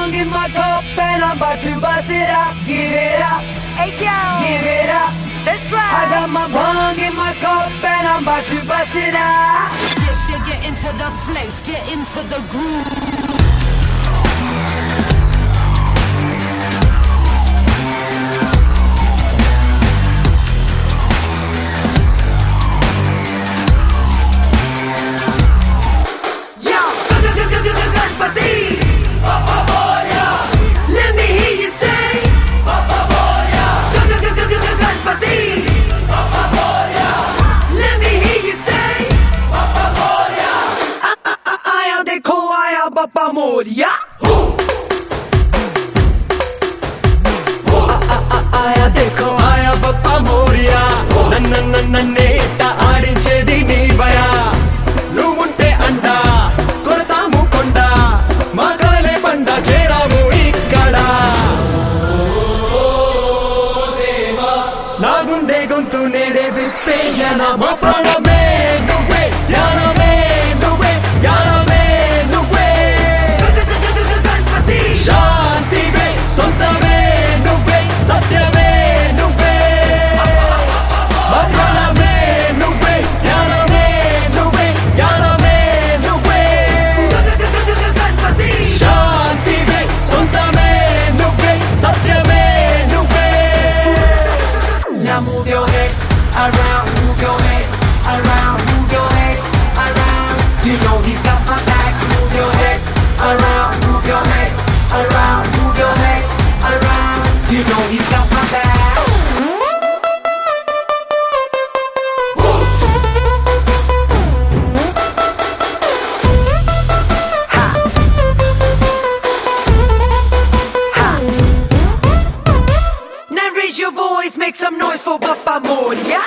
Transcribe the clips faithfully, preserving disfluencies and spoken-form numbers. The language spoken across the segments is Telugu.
bong in my cup and I'm about to bust it up. Give it up, Hey yo, give it up. that's right. I got my bong in my cup and I'm about to bust it up. Yes, yeah, get into the flex, get into the groove. Ganpati, Bappa Moria. Let me hear you say, Bappa Moria. Ganpati, Bappa Moria. Let me hear you say, Bappa Moria. Aaya dekho aaya Bappa Moria. ఆయా దేఖో ఆయా బప్పా మోరియా నన్న నన్నే ఇట్ట ఆడించేది నీవయా నువ్వుంటే అంట కొడతాము కొండ మా కాలే పండ చేరాము ఇక్కడ నా గుండె గొంతు నేడే విప్పేయన మా ప్రాణమే నువ్వే ధ్యానమే నువ్వే జ్ఞానమే నువ్వే Ganpati, శాంతివే సొంతమే నువ్వే సత్యమే నువ్వే మా ప్రాణమే నువ్వే జ్ఞానమే నువ్వే జ్ఞానమే నువ్వే Ganpati. శాంతివే సొంతమే నువ్వే సత్యమే నువ్వే Now move your head around, move your head around, move your head around. You know he's got my back. Move your head around, move your head around, move your head around. You know he's got my back. Ha. Ha. Now raise your voice, make some noise for Bappa Moria.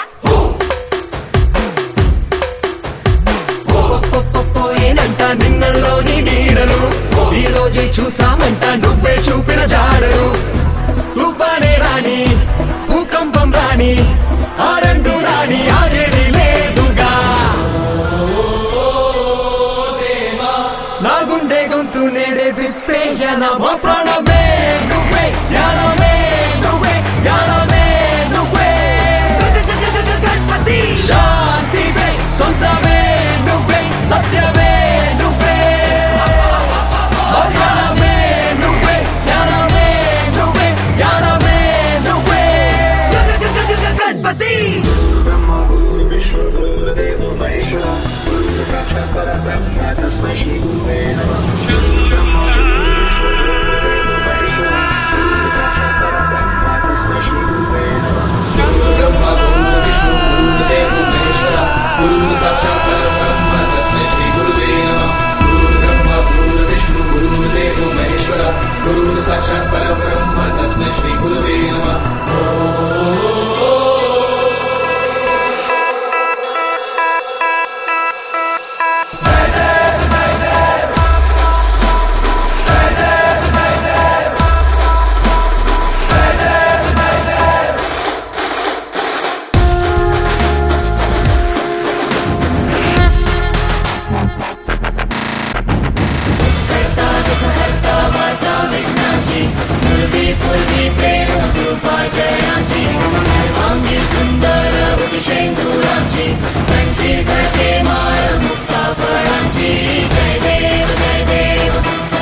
పోయేనంట నిన్నల్లోని నీడలు ఈ రోజే చూసామంట నువ్వే చూపిన జాడలు తుఫానే రాని భూకంపం రాని ఆ రెండు రాని ఆగేది లేదుగా నా గుండె గొంతు నేడే విప్పేయన మా ప్రాణమే నువ్వే జ్ఞానమే నువ్వే జ్ఞానమే నువ్వే Ganpati, శాంతివే సొంతమే నువ్వే సత్యమే నువ్వే మా ప్రాణమే నువ్వే జ్ఞానమే నువ్వే జ్ఞానమే నువ్వే Ganpati. ब्रह्मा गुरु विष्णु गुरुदेवो महेश्वरा गुरु साक्षात् परब्रह्म तस्मै श्री गुरुवे नमः ब्रह्मा गुरु विष्णु गुरुदेवो महेश्वरा गुरु साक्षात् परब्रह्म तस्मै श्री गुरुवे नमः ब्रह्मा गुरु विष्णु गुरुदेवो महेश्वरा गुरु साक्षात् परब्रह्म तस्मै श्री गुरुवे नमः गुरु ब्रह्मा गुरु विष्णु गुरुदेवो महेश्वरा गुरु साक्षात् परब्रह्म तस्मै श्री गुरुवे नमः करता दुख हरता वार्ता विघ्नाची पूर्वी पूर्वी प्रेम कृपा जयाची सर्वांगी सुंदर उदिशेंदुराची कंठी झळके माळ मुक्ता फळांची जय देव जय देव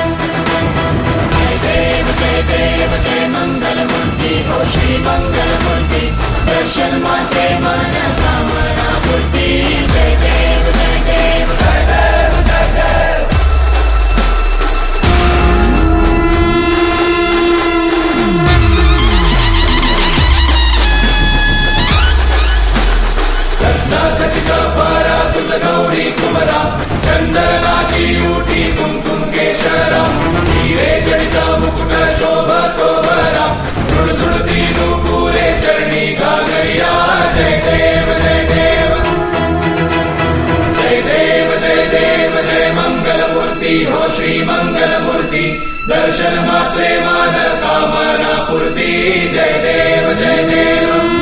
जय देव जय देव जय मंगल मूर्ती हो श्री मंगल मूर्ती दर्शन मात्रे मन कामना पूर्ती जय देव जय देव जय देव जय देव गौरी कुमरा चंदनाची उठी कुंकुम केशरा हिरे जडित मुकुट शोभतो बरा झुळझुळती नूपुरे चरणी घागरिया जय देव जय देव जय देव जय देव जय मंगल मूर्ती हो श्री मंगल मूर्ती दर्शन मात्रे मान कामना पूर्ती जय देव जय देव